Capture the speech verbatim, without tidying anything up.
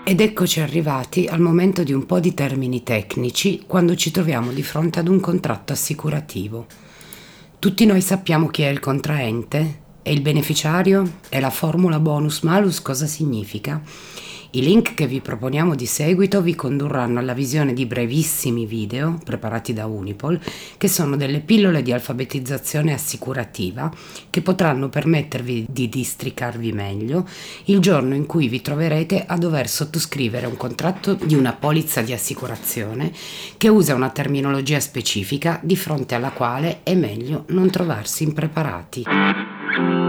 Ed eccoci arrivati al momento di un po' di termini tecnici quando ci troviamo di fronte ad un contratto assicurativo. Tutti noi sappiamo chi è il contraente e il beneficiario e la formula bonus-malus cosa significa. I link che vi proponiamo di seguito vi condurranno alla visione di brevissimi video preparati da Unipol, che sono delle pillole di alfabetizzazione assicurativa che potranno permettervi di districarvi meglio il giorno in cui vi troverete a dover sottoscrivere un contratto di una polizza di assicurazione che usa una terminologia specifica di fronte alla quale è meglio non trovarsi impreparati.